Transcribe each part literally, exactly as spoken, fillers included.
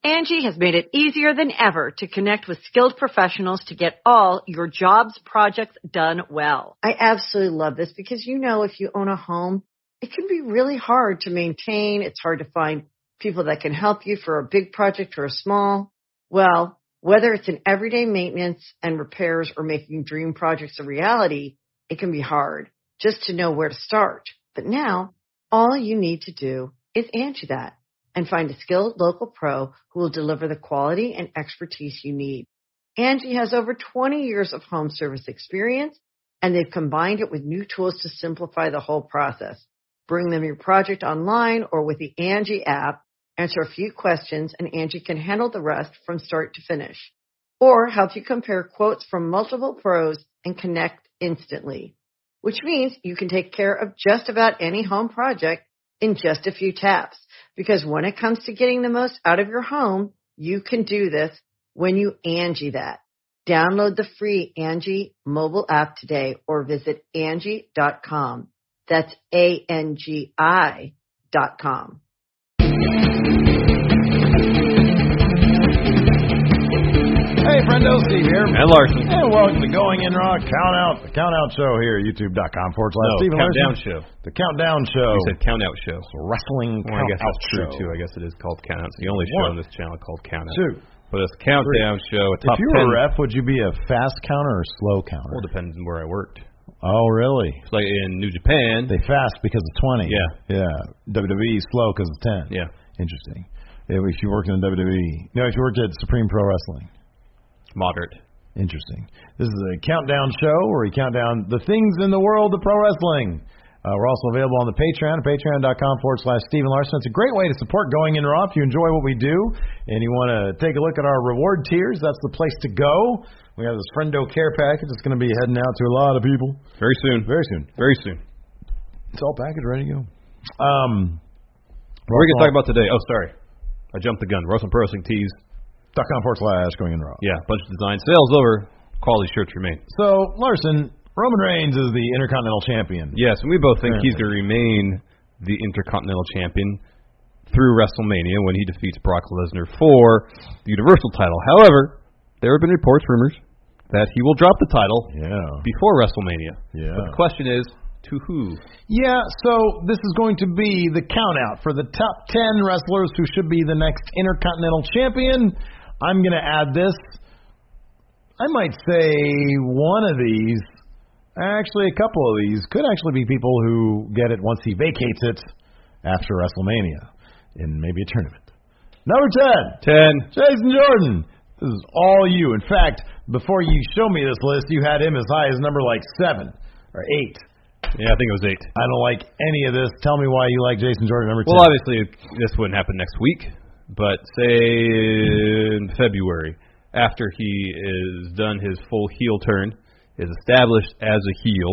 Angie has made it easier than ever to connect with skilled professionals to get all your jobs projects done well. I absolutely love this because, you know, if you own a home, it can be really hard to maintain. It's hard to find people that can help you for a big project or a small. Well, whether it's in everyday maintenance and repairs or making dream projects a reality, it can be hard just to know where to start. But now, all you need to do is Angie that and find a skilled local pro who will deliver the quality and expertise you need. Angie has over twenty years of home service experience, and they've combined it with new tools to simplify the whole process. Bring them your project online or with the Angie app, answer a few questions, and Angie can handle the rest from start to finish. Or help you compare quotes from multiple pros and connect instantly, which means you can take care of just about any home project in just a few taps. Because when it comes to getting the most out of your home, you can do this when you Angie that. Download the free Angie mobile app today or visit Angie dot com. That's A N G I dot com. Hey, friendo, Steve here. And Larson. And welcome to Going In Raw Count Out, the Count Out Show here at YouTube.com forward slash No, Steve Countdown Larson. Show. The Countdown Show. You said Count Out Show. It's a wrestling well, count I guess out that's true, show. too. I guess it is called Count Out. It's the only One. show on this channel called Count Out. Two. But it's a Countdown Three. Show. A top if you ten. were a ref, would you be a fast counter or slow counter? Well, it depends on where I worked. Oh, really? It's like in New Japan. They fast because of twenty. Yeah. Yeah. W W E slow because of ten. Yeah. Interesting. If you worked in W W E. No, if you worked at Supreme Pro Wrestling. Moderate. Interesting. This is a countdown show where we count down the things in the world of pro wrestling. Uh, we're also available on the Patreon, patreon.com forward slash Steven Larson. It's a great way to support Going In Raw if you enjoy what we do and you want to take a look at our reward tiers. That's the place to go. We have this Friendo Care package that's going to be heading out to a lot of people. Very soon. Very soon. Very soon. It's all packaged, ready to go. Um, what are we going to talk about today? Oh, sorry. I jumped the gun. Wrestling Pro Wrestling Tees. Dot com forward slash Going In Raw. Yeah, bunch of designs. Sales over. Quality shirts remain. So, Larson, Roman Reigns is the Intercontinental Champion. Yes, and we both think Apparently. he's going to remain the Intercontinental Champion through WrestleMania when he defeats Brock Lesnar for the Universal title. However, there have been reports, rumors, that he will drop the title Yeah. before WrestleMania. Yeah. But the question is, to who? Yeah, so this is going to be the count out for the top ten wrestlers who should be the next Intercontinental Champion. I'm going to add this. I might say one of these, actually a couple of these, could actually be people who get it once he vacates it after WrestleMania in maybe a tournament. Number ten. Ten. Jason Jordan. This is all you. In fact, before you show me this list, you had him as high as number like seven or eight. Yeah, I think it was eight. I don't like any of this. Tell me why you like Jason Jordan number ten. Well, obviously, this wouldn't happen next week, but say in February, after he is done his full heel turn, is established as a heel,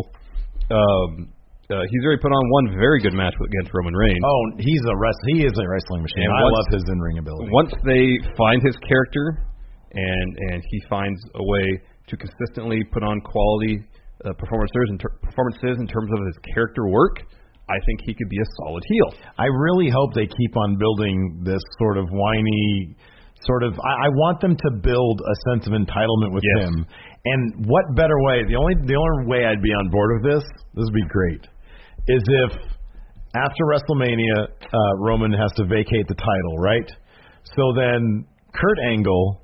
um, uh, he's already put on one very good match against Roman Reigns. Oh, he's a rest. He is a wrestling machine. And I once, love his in-ring ability. Once they find his character, and and he finds a way to consistently put on quality uh, performances in ter- performances in terms of his character work, I think he could be a solid heel. I really hope they keep on building this sort of whiny, sort of. I, I want them to build a sense of entitlement with yes. him. And what better way? The only the only way I'd be on board with this, this would be great, is if after WrestleMania, uh, Roman has to vacate the title, right? So then Kurt Angle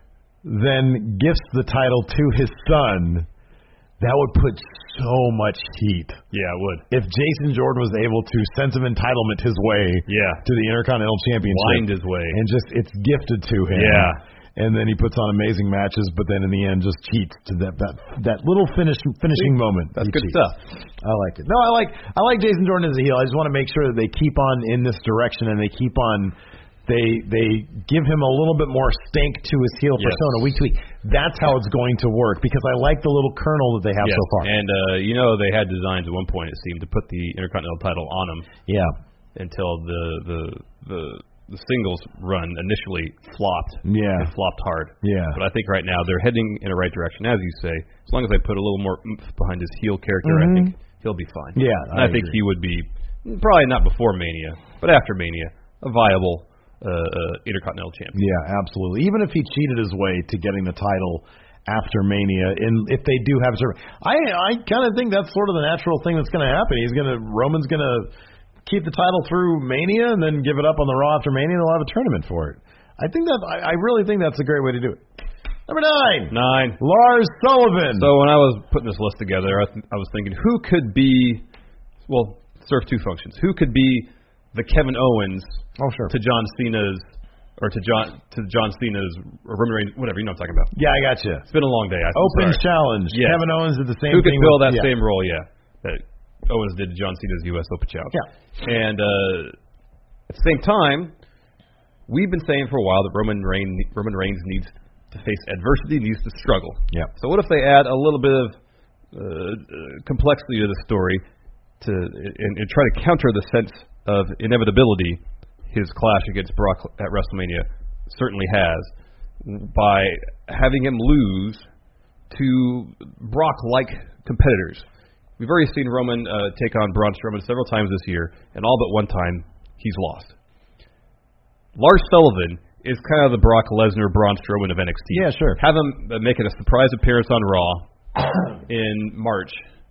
then gifts the title to his son. That would put so much heat. Yeah, it would. If Jason Jordan was able to sense of entitlement his way yeah. to the Intercontinental Championship. Wind his way. And just, it's gifted to him. Yeah. And then he puts on amazing matches, but then in the end just cheats to that that, that little finish finishing moment. That's he good cheats. stuff. I like it. No, I like I like Jason Jordan as a heel. I just want to make sure that they keep on in this direction and they keep on they they give him a little bit more stank to his heel yes. persona week to week. That's how it's going to work because I like the little kernel that they have yes. so far. And uh, you know they had designs at one point, it seemed, to put the Intercontinental title on him. Yeah. Until the the the the singles run initially flopped. Yeah. It flopped hard. Yeah. But I think right now they're heading in the right direction, as you say. As long as they put a little more oomph behind his heel character, Mm-hmm. I think he'll be fine. Yeah, and I, I think agree. he would be, probably not before Mania, but after Mania, a viable uh, uh, Intercontinental Champion. Yeah, absolutely. Even if he cheated his way to getting the title after Mania, and if they do have, I I kind of think that's sort of the natural thing that's going to happen. He's going to Roman's going to keep the title through Mania and then give it up on the Raw after Mania, and they'll have a tournament for it. I think that I, I really think that's a great way to do it. Number nine, nine, Lars Sullivan. So when I was putting this list together, I, th- I was thinking who could be, well, serve two functions. Who could be the Kevin Owens oh, sure. to John Cena's. Or to John to John Cena's or Roman Reigns, whatever, you know what I'm talking about. Yeah, I got you. It's been a long day. I Open sorry. challenge. Yeah. Kevin Owens did the same Who thing. Who could fill with, that yeah. same role, yeah, that Owens did to John Cena's U S Open Challenge. Yeah. And uh, at the same time, we've been saying for a while that Roman Reigns, Roman Reigns needs to face adversity, needs to struggle. Yeah. So what if they add a little bit of uh, complexity to the story to and, and try to counter the sense of inevitability his clash against Brock at WrestleMania certainly has, by having him lose to Brock-like competitors. We've already seen Roman uh, take on Braun Strowman several times this year, and all but one time he's lost. Lars Sullivan is kind of the Brock Lesnar, Braun Strowman of N X T. Yeah, sure. Have him uh, make it a surprise appearance on Raw in March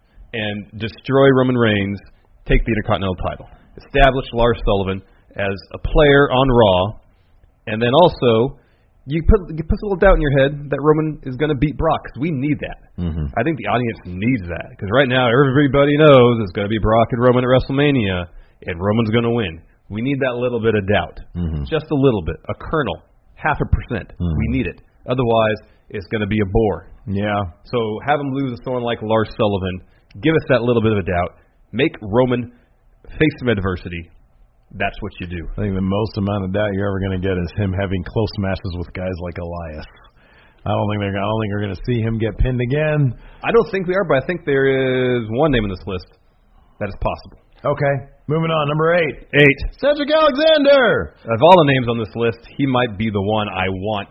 and destroy Roman Reigns, take the Intercontinental title. Establish Lars Sullivan as a player on Raw. And then also, you put you put a little doubt in your head that Roman is going to beat Brock, because we need that. Mm-hmm. I think the audience needs that, because right now everybody knows it's going to be Brock and Roman at WrestleMania, and Roman's going to win. We need that little bit of doubt, mm-hmm. just a little bit, a kernel, half a percent. Mm-hmm. We need it. Otherwise, it's going to be a bore. Yeah. So have him lose to someone like Lars Sullivan. Give us that little bit of a doubt. Make Roman face some adversity. That's what you do. I think the most amount of doubt you're ever going to get is him having close matches with guys like Elias. I don't think they're. I don't think we're going to see him get pinned again. I don't think we are, but I think there is one name in this list that is possible. Okay, moving on. Number eight. Eight. Cedric Alexander. Of all the names on this list, he might be the one I want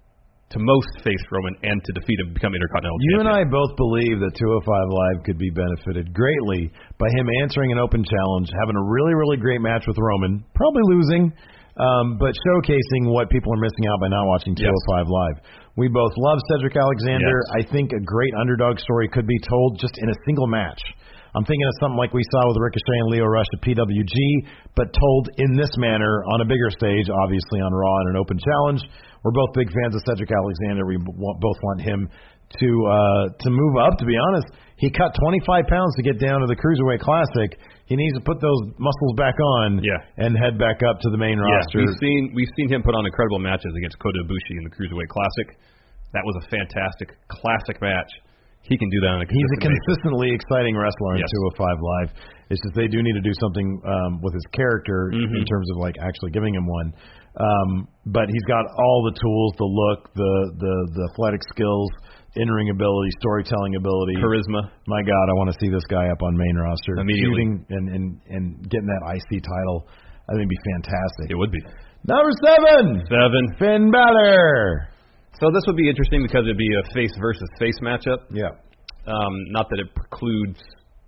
to most face Roman and to defeat him, become Intercontinental You Champion. and I both believe that two oh five Live could be benefited greatly by him answering an open challenge, having a really, really great match with Roman, probably losing, um, but showcasing what people are missing out by not watching two oh five yes. Live. We both love Cedric Alexander. Yes. I think a great underdog story could be told just in a single match. I'm thinking of something like we saw with Ricochet and Lio Rush at P W G, but told in this manner on a bigger stage, obviously on Raw in an open challenge. We're both big fans of Cedric Alexander. We both want him to uh, to move up, to be honest. He cut twenty-five pounds to get down to the Cruiserweight Classic. He needs to put those muscles back on yeah. and head back up to the main yeah. roster. We've seen, we've seen him put on incredible matches against Kota Ibushi in the Cruiserweight Classic. That was a fantastic, classic match. He can do that on a He's a basis. consistently exciting wrestler in yes. two oh five Live. It's just they do need to do something um, with his character mm-hmm. in terms of like actually giving him one. Um, but he's got all the tools, the look, the the, the athletic skills, in-ring ability, storytelling ability, charisma. My God, I want to see this guy up on main roster, immediately, shooting and, and and getting that I C title. I think it'd be fantastic. It would be. Number seven, seven, Finn Balor. So this would be interesting because it'd be a face versus face matchup. Yeah. Um, not that it precludes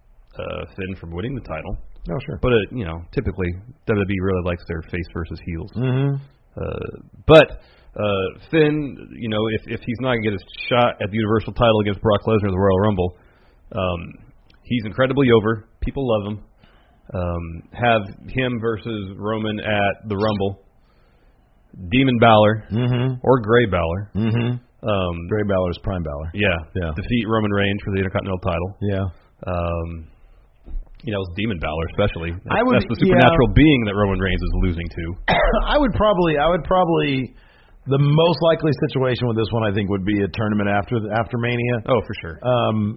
uh, Finn from winning the title. No, sure. But it, you know, typically W W E really likes their face versus heels. Mm-hmm. Uh, but uh, Finn, you know, if if he's not gonna get his shot at the Universal title against Brock Lesnar at the Royal Rumble, um, he's incredibly over. People love him. Um, have him versus Roman at the Rumble. Demon Balor mm-hmm. or Gray Balor. Mm-hmm. Um, Gray Balor's Prime Balor. Yeah, yeah. Defeat Roman Reigns for the Intercontinental title. Yeah. Um, you know, it's Demon Balor especially. That's, I would, that's the supernatural yeah. being that Roman Reigns is losing to. I would probably, I would probably, the most likely situation with this one, I think, would be a tournament after after Mania. Oh, for sure. Um,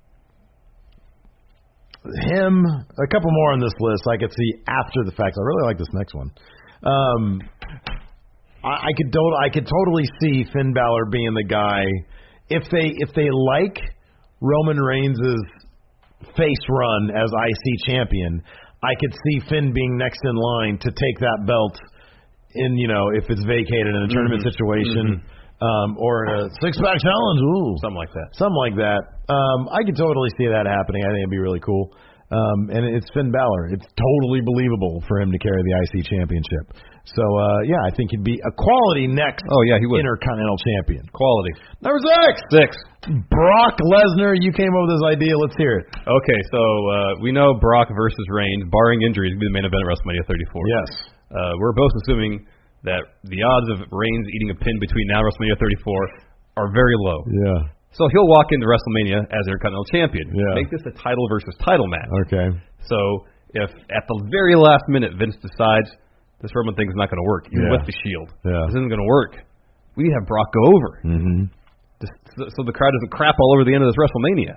him, a couple more on this list I could see after the fact. I really like this next one. Um, I, I could do- I could totally see Finn Balor being the guy if they if they like Roman Reigns' face run as I C champion. I could see Finn being next in line to take that belt in, you know, if it's vacated in a tournament mm-hmm. situation mm-hmm. um, or in a six pack challenge, ooh, something like that. Something like that. Um, I could totally see that happening. I think it'd be really cool. Um, and it's Finn Balor. It's totally believable for him to carry the I C championship. So, uh, yeah, I think he'd be a quality next Oh, yeah, he would. Intercontinental Champion. Quality. Number six. Six. Brock Lesnar. You came up with this idea. Let's hear it. Okay, so uh, we know Brock versus Reigns, barring injuries, will be the main event at WrestleMania thirty-four. Yes. Uh, we're both assuming that the odds of Reigns eating a pin between now and WrestleMania thirty-four are very low. Yeah. So he'll walk into WrestleMania as Intercontinental Champion. Yeah. Make this a title versus title match. Okay. So if at the very last minute Vince decides this Roman thing is not going to work, even Yeah. with the Shield, Yeah. this isn't going to work, we need to have Brock go over. Mm-hmm. Just so, so the crowd doesn't crap all over the end of this WrestleMania.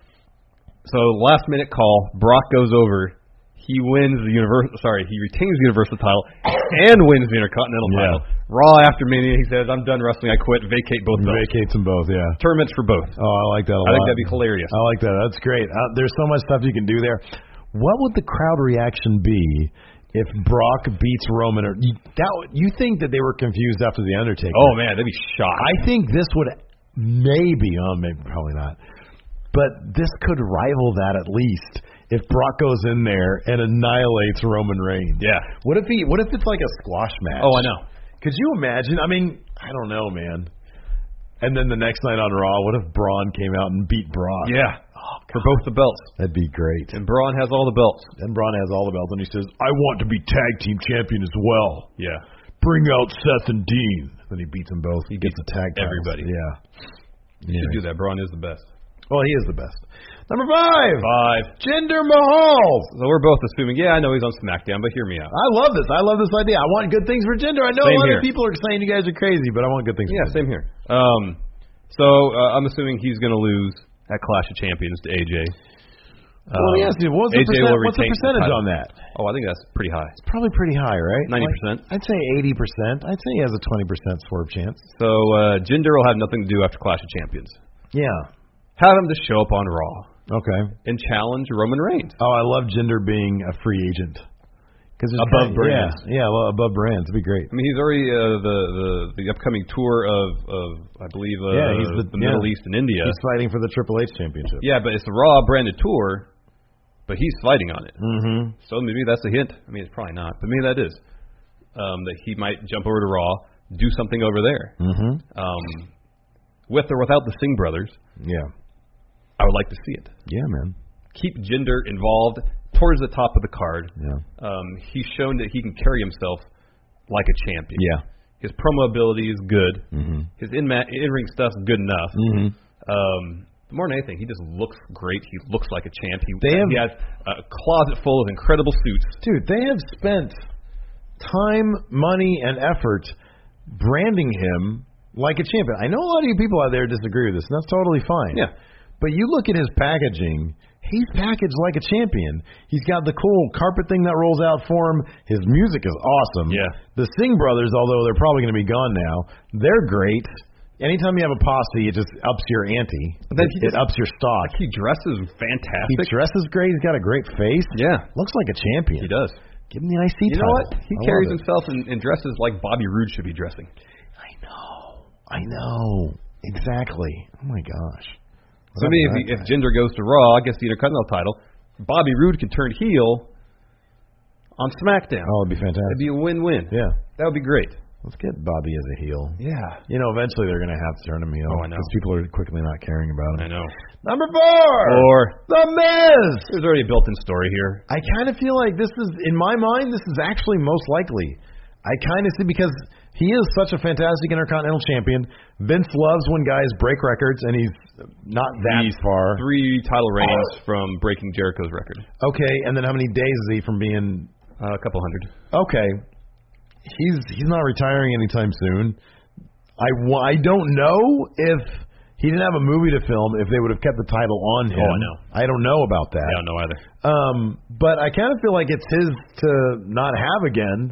So last minute call, Brock goes over. He wins the universal. Sorry, he retains the Universal title and wins the Intercontinental Yeah. title. Raw after Mania, he says, "I'm done wrestling. I quit. Vacate both belts." Vacates them both, yeah. Tournaments for both. Oh, I like that a lot. I think that'd be hilarious. I like that. That's great. Uh, there's so much stuff you can do there. What would the crowd reaction be if Brock beats Roman? Or you, that, you think that they were confused after the Undertaker? Oh man, they'd be shocked. I think this would maybe, oh, maybe probably not, but this could rival that at least. If Brock goes in there and annihilates Roman Reigns. Yeah. What if he? What if it's like a squash match? Oh, I know. Could you imagine? I mean, I don't know, man. And then the next night on Raw, what if Braun came out and beat Brock? Yeah. Oh, For both the belts. that'd be great. And Braun has all the belts. And Braun has all the belts, and he says, "I want to be tag team champion as well. Yeah. Bring out Seth and Dean." Then he beats them both. He gets the tag titles. everybody. Yeah. You Yeah. should do that. Braun is the best. Well, he is the best. Number five. Five. Jinder Mahal. So we're both assuming, yeah, I know he's on SmackDown, but hear me out. I love this. I love this idea. I want good things for Jinder. I know Same a lot here. of people are saying you guys are crazy, but I want good things Yeah, for Jinder. same here. Um, so uh, I'm assuming he's going to lose at Clash of Champions to A J. Well, Um, yes, what's the, A J percent, will what's the retain the percentage title. on that? Oh, I think that's pretty high. It's probably pretty high, right? ninety percent. Like, I'd say eighty percent. I'd say he has a twenty percent swerve chance. So uh, Jinder will have nothing to do after Clash of Champions. Yeah. Have him to show up on Raw Okay. and challenge Roman Reigns. Oh, I love Jinder being a free agent. Cause it's Above kind of, brands. Yeah, yeah, well, above brands. It'd be great. I mean, he's already uh, the, the the upcoming tour of, of I believe, uh, Yeah, he's the- the Middle yeah. East and India. He's fighting for the Triple H championship. Yeah, but it's the Raw branded tour, but he's fighting on it. Mm-hmm. So maybe that's a hint. I mean, it's probably not, but maybe that is. Um, that he might jump over to Raw, do something over there. Mm-hmm. Um, with or without the Singh brothers, Yeah. I would like to see it. Yeah, man. Keep Jinder involved towards the top of the card. Yeah. Um, he's shown that he can carry himself like a champion. Yeah. His promo ability is good. Mm-hmm. His in in-ring stuff is good enough. Mm-hmm. Um, more than anything, he just looks great. He looks like a champ. He, They have- he has a closet full of incredible suits. Dude, they have spent time, money, and effort branding him like a champion. I know a lot of you people out there disagree with this, and that's totally fine. Yeah. But you look at his packaging, he's packaged like a champion. He's got the cool carpet thing that rolls out for him. His music is awesome. Yeah. The Singh brothers, although they're probably going to be gone now, they're great. Anytime you have a posse, it just ups your ante. But then it, he it just- ups your stock. He dresses He fantastic. dresses great. He's got a great face. Yeah, Looks like a champion. he does. Give him the I C You know title. what? He I carries love it. himself and, and dresses like Bobby Roode should be dressing. I know. I know. Exactly. Oh my gosh. So maybe if, he, if Jinder goes to Raw, gets the Intercontinental title, Bobby Roode can turn heel on SmackDown. Oh, it'd be fantastic. It'd be a win-win. Yeah. That would be great. Let's get Bobby as a heel. Yeah. You know, eventually they're going to have to turn him heel. Oh, I know. Because people are quickly not caring about I him. know. Number four. Or The Miz. there's already a built-in story here. I kind of feel like this is, in my mind, this is actually most likely. I kind of see, because he is such a fantastic Intercontinental Champion. Vince loves when guys break records, and he's not that He's far. Three title reigns from breaking Jericho's record. Okay, and then how many days is he from being... Uh, a couple hundred. Okay. He's he's not retiring anytime soon. I, wa- I don't know if he didn't have a movie to film, if they would have kept the title on him. Oh, I know. I don't know about that. I don't know either. Um, but I kind of feel like it's his to not have again.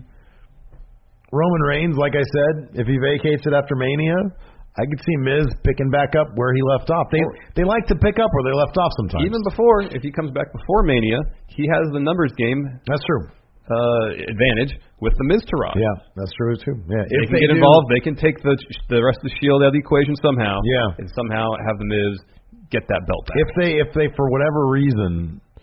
Roman Reigns, like I said, if he vacates it after Mania, I could see Miz picking back up where he left off. They Or- they like to pick up where they left off sometimes. Even before, if he comes back before Mania, he has the numbers game That's true. uh, advantage with the Miz to Rock. Yeah, that's true too. Yeah, They if can get do- involved. They can take the the rest of the Shield out of the equation somehow. Yeah. and somehow have the Miz get that belt back. If they if they for whatever reason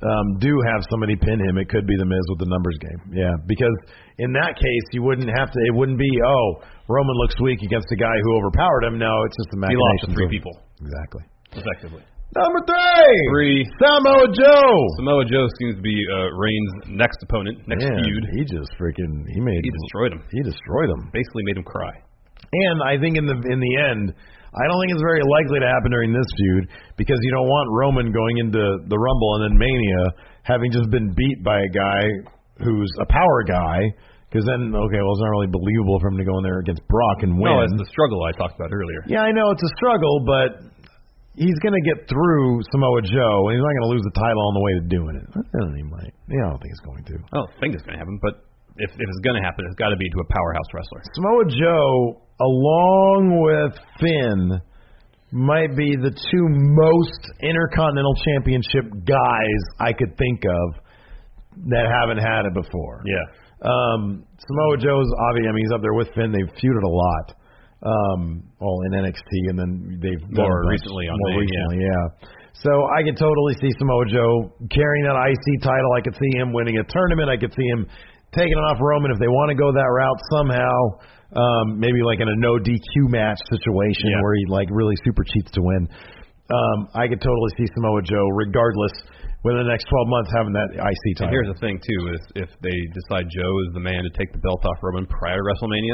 um, do have somebody pin him, it could be the Miz with the numbers game. Yeah, because in that case, you wouldn't have to. It wouldn't be oh Roman looks weak against a guy who overpowered him. No, it's just the He lost to three of, people. Exactly. Effectively. Number three. Three. Samoa Joe. Samoa Joe seems to be uh, Reigns' next opponent, next Man, feud. He just freaking he made He destroyed him. He destroyed him. Basically made him cry. And I think in the in the end, I don't think it's very likely to happen during this feud because you don't want Roman going into the Rumble and then Mania having just been beat by a guy who's a power guy. Because then, okay, well, it's not really believable for him to go in there against Brock and win. No, it's the struggle I talked about earlier. Yeah, I know it's a struggle, but he's going to get through Samoa Joe, and he's not going to lose the title on the way to doing it. I don't think he might. Yeah, I don't think it's going to. I don't think it's going to happen, but if, if it's going to happen, it's got to be to a powerhouse wrestler. Samoa Joe, along with Finn, might be the two most Intercontinental Championship guys I could think of that haven't had it before. Yeah. Um, Samoa Joe's obviously, I mean, he's up there with Finn. They've feuded a lot. Um, all in N X T, and then they've more recently on more Maine, recently, yeah. yeah. So I could totally see Samoa Joe carrying that I C title. I could see him winning a tournament. I could see him taking it off Roman if they want to go that route somehow. Um, maybe like in a no D Q match situation yeah. where he like really super cheats to win. Um, I could totally see Samoa Joe, regardless, within the next twelve months having that I C title. And here's the thing, too, is if they decide Joe is the man to take the belt off Roman prior to WrestleMania,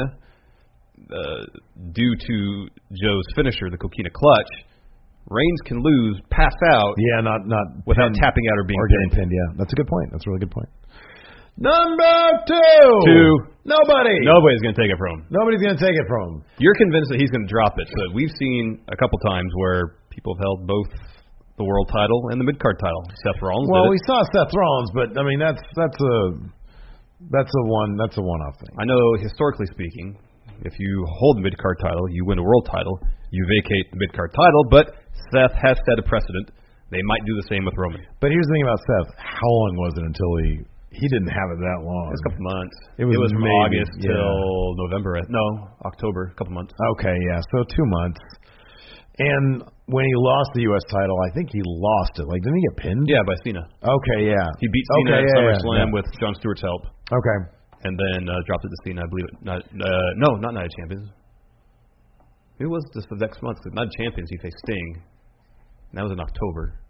uh, due to Joe's finisher, the Coquina Clutch, Reigns can lose, pass out, yeah, not not without pinned, tapping out or being or pinned. getting pinned. Yeah, that's a good point. That's a really good point. Number two. Two. Nobody. Nobody's going to take it from him. Nobody's going to take it from him. You're convinced that he's going to drop it. So we've seen a couple times where people have held both the world title and the mid-card title. Seth Rollins Well, did we it. saw Seth Rollins, but I mean that's that's a that's a one that's a one-off thing. I know, historically speaking, if you hold the mid-card title, you win a world title, you vacate the mid-card title, but Seth has set a precedent. They might do the same with Roman. But here's the thing about Seth. How long was it until he he didn't have it that long? It was a couple months. It was, it was from maybe, August yeah. till November. No, October, a couple months. Okay, yeah, so two months. And when he lost the U S title, I think he lost it. Like, didn't he get pinned? Yeah, by Cena. Okay, yeah. He beat Cena okay, at yeah, SummerSlam yeah. with Jon Stewart's help. Okay. And then uh, dropped it to Cena, I believe it. Not, uh, no, not Night of Champions. It was just the next month. Night of Champions, he faced Sting. And that was in October.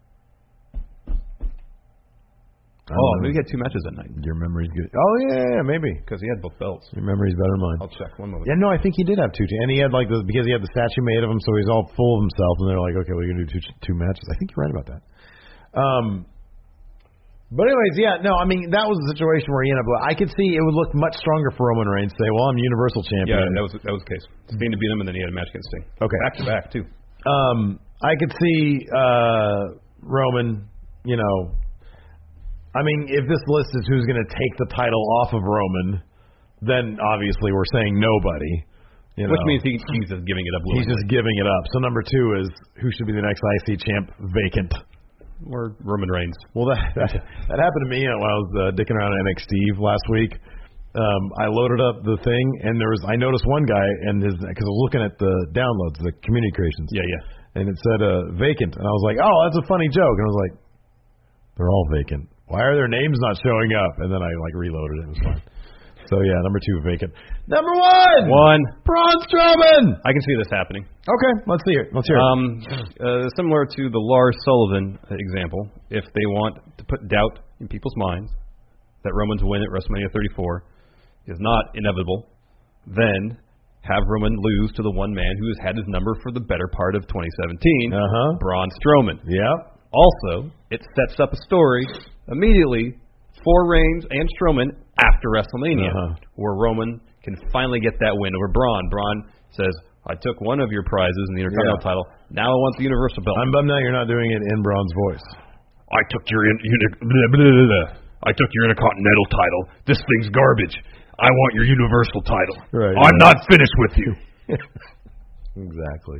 Oh, maybe he had two matches that night. Your memory's good. Oh, yeah, yeah, maybe. Because he had both belts. Your memory's better than mine. I'll check one moment. Yeah, no, I think he did have two. And he had, like, the, because he had the statue made of him, so he's all full of himself. And they're like, okay, we're going to do two, two matches. I think you're right about that. Um, but anyways, yeah, no, I mean, that was the situation where he ended up. I could see it would look much stronger for Roman Reigns to say, well, I'm Universal Champion. Yeah, that was that was the case. Sting to beat him, and then he had a match against Sting. Okay. Back to back, too. Um, I could see uh, Roman, you know, I mean, if this list is who's going to take the title off of Roman, then obviously we're saying nobody. You know. Which means he, he's just giving it up. He's just giving it up. So number two is who should be the next I C champ vacant? Or Roman Reigns. Well, that that, that happened to me you know, when I was uh, dicking around N X T last week. Um, I loaded up the thing, and there was I noticed one guy, and his because I was looking at the downloads, the community creations. Yeah, yeah. And it said uh, vacant, and I was like, oh, that's a funny joke. And I was like, they're all vacant. Why are their names not showing up? And then I like reloaded it. It was fine. So yeah, number two vacant. Number one, one Braun Strowman. I can see this happening. Okay, let's see it. Let's hear it. Um, uh, similar to the Lars Sullivan example, if they want to put doubt in people's minds that Roman to win at WrestleMania thirty-four is not inevitable, then have Roman lose to the one man who has had his number for the better part of twenty seventeen, uh-huh. Braun Strowman. Yep. Also, it sets up a story immediately for Reigns and Strowman after WrestleMania, uh-huh. where Roman can finally get that win over Braun. Braun says, I took one of your prizes in the Intercontinental yeah. title. Now I want the Universal belt. I'm bummed out you're not doing it in Braun's voice. I took your in, uni, blah, blah, blah, blah. I took your Intercontinental title. This thing's garbage. I want your Universal title. Right, I'm yeah. not finished with you. Exactly.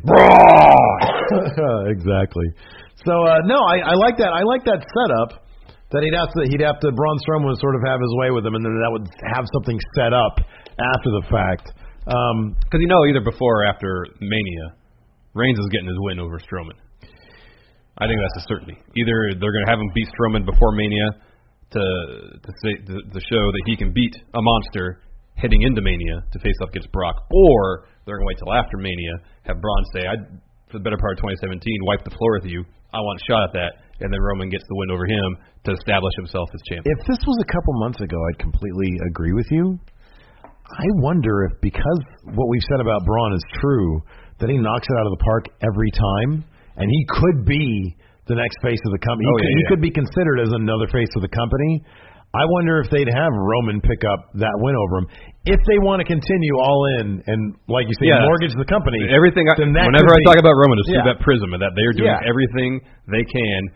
Braun! Exactly. So uh, no, I, I like that. I like that setup. That he'd have to he'd have to Braun Strowman would sort of have his way with him, and then that would have something set up after the fact. Um, Because you know, either before or after Mania, Reigns is getting his win over Strowman. I think that's a certainty. Either they're going to have him beat Strowman before Mania to to, say, to to show that he can beat a monster heading into Mania to face off against Brock, or they're going to wait till after Mania, have Braun say, I, for the better part of twenty seventeen, wipe the floor with you. I want a shot at that. And then Roman gets the win over him to establish himself as champion. If this was a couple months ago, I'd completely agree with you. I wonder if, because what we've said about Braun is true, that he knocks it out of the park every time, and he could be the next face of the company. He, oh, could, yeah, he yeah. could be considered as another face of the company. I wonder if they'd have Roman pick up that win over him. If they want to continue all in and, like you say, yeah, mortgage the company. Everything. I, whenever I be, talk about Roman, it's yeah. through that prism, and that they're doing yeah. everything they can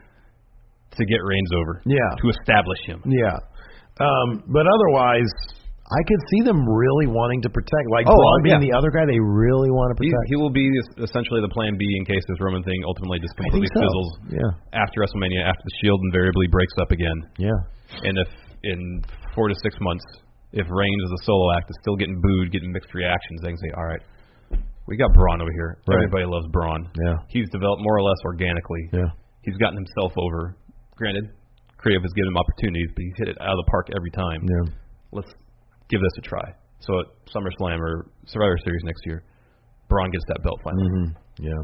to get Reigns over. Yeah. To establish him. Yeah. Um, but otherwise, I could see them really wanting to protect. Like oh, Braun being yeah. the other guy, they really want to protect. He, he will be essentially the plan B in case this Roman thing ultimately just completely so. fizzles. Yeah. After WrestleMania, after the Shield invariably breaks up again. Yeah. And if in four to six months, if Reigns as a solo act is still getting booed, getting mixed reactions, they can say, all right, we got Braun over here. Right. Everybody loves Braun. Yeah. He's developed more or less organically. Yeah. He's gotten himself over. Granted, creative has given him opportunities, but he's hit it out of the park every time. Yeah. Let's give this a try. So at SummerSlam or Survivor Series next year, Braun gets that belt finally. Mm-hmm. Yeah.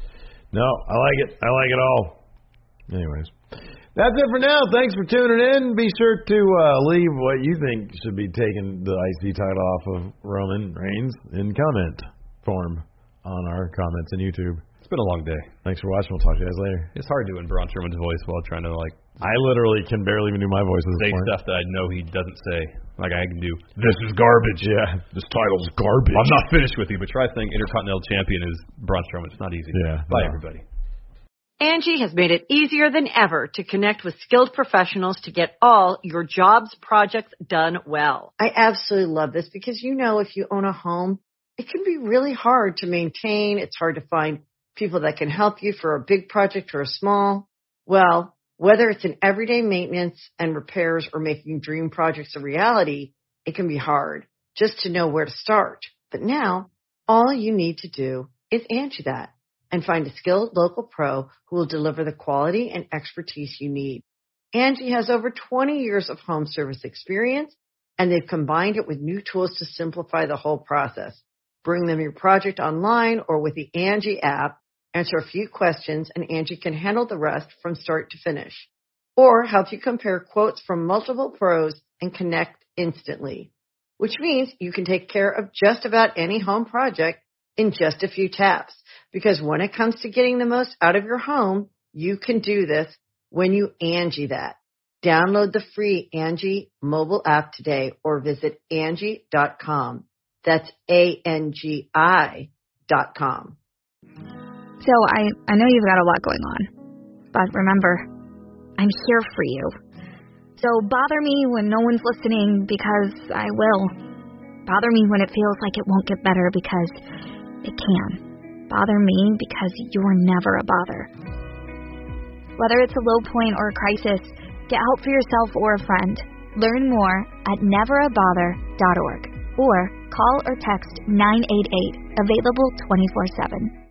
No, I like it. I like it all. Anyways. That's it for now. Thanks for tuning in. Be sure to uh, leave what you think should be taking the I C title off of Roman Reigns in comment form on our comments on YouTube. It's been a long day. Thanks for watching. We'll talk to you guys later. It's hard doing Braun Strowman's voice while trying to, like... I literally can barely even do my voice at this say point. stuff that I know he doesn't say. Like I can do, this is garbage. Yeah, this title's garbage. I'm not finished with you, but try saying Intercontinental Champion is Braun Strowman. It's not easy. Yeah. Bye, no. everybody. Angie has made it easier than ever to connect with skilled professionals to get all your jobs projects done well. I absolutely love this because, you know, if you own a home, it can be really hard to maintain. It's hard to find people that can help you for a big project or a small. Well, whether it's in everyday maintenance and repairs or making dream projects a reality, it can be hard just to know where to start. But now, all you need to do is Angie that and find a skilled local pro who will deliver the quality and expertise you need. Angie has over twenty years of home service experience, and they've combined it with new tools to simplify the whole process. Bring them your project online or with the Angie app, answer a few questions, and Angie can handle the rest from start to finish. Or help you compare quotes from multiple pros and connect instantly, which means you can take care of just about any home project in just a few taps. Because when it comes to getting the most out of your home, you can do this when you Angie that. Download the free Angie mobile app today or visit Angie dot com. That's A N G I dot com. So I, I know you've got a lot going on, but remember, I'm here for you. So bother me when no one's listening because I will. Bother me when it feels like it won't get better because it can. Bother me because you're never a bother. Whether it's a low point or a crisis, get help for yourself or a friend. Learn more at never a bother dot org or call or text nine eight eight, available twenty-four seven.